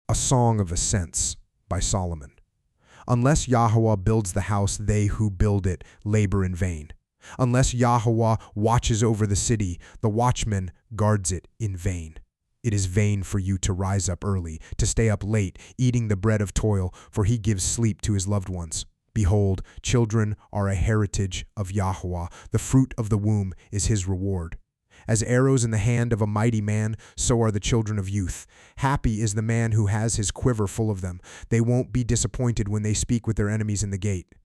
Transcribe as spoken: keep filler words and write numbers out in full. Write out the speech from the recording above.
A Song of Ascents by Solomon. Unless Yahweh builds the house, they who build it labor in vain. Unless Yahweh watches over the city, the watchman guards it in vain. It is vain for you to rise up early, to stay up late, eating the bread of toil, for he gives sleep to his loved ones. Behold, children are a heritage of Yahweh. The fruit of the womb is his reward. As arrows in the hand of a mighty man, so are the children of youth. Happy is the man who has his quiver full of them. They won't be disappointed when they speak with their enemies in the gate.